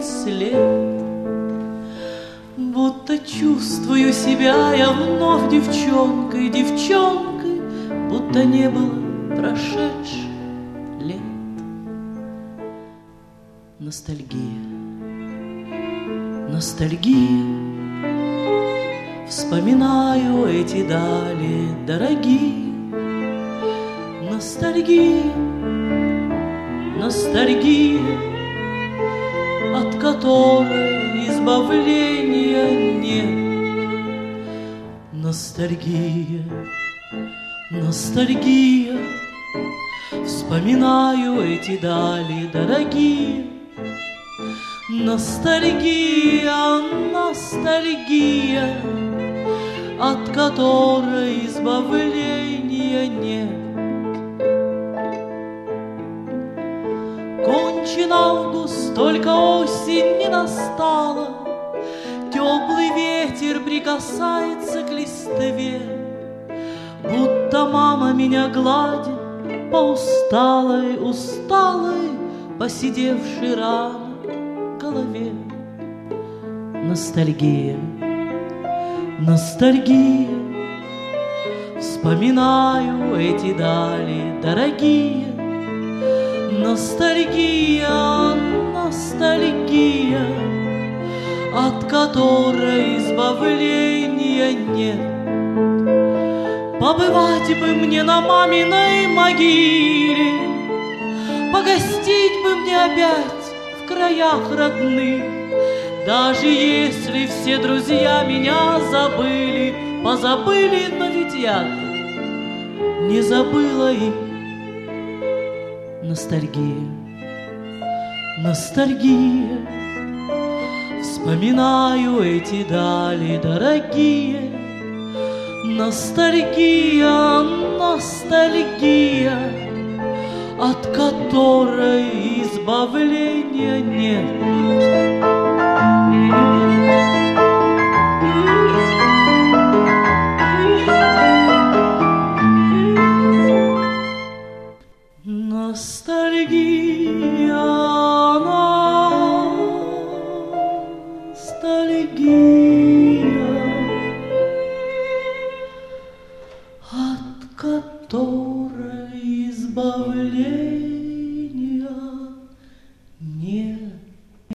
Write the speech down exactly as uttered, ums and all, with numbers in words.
след. Будто чувствую себя я вновь девчонкой, девчонкой, будто не было прошедших лет. Ностальгия, ностальгия, вспоминаю эти дали дорогие. Ностальгия, ностальгия, от которой избавления нет. Ностальгия, ностальгия, вспоминаю эти дали дорогие. Ностальгия, ностальгия, от которой избавления нет. Кончен август, только осень не настала, теплый ветер прикасается к листве, будто мама меня гладит по усталой, усталой, поседевшей рано голове. Ностальгия, ностальгия, вспоминаю эти дали дорогие. Ностальгия, ностальгия, от которой избавления нет. Побывать бы мне на маминой могиле, погостить бы мне опять в краях родных. Даже если все друзья меня забыли, позабыли, но ведь я-то не забыла их. Ностальгия, ностальгия, вспоминаю эти дали дорогие. Ностальгия, ностальгия, от которой избавления нет. Ностальгия, ностальгия, от которой избавление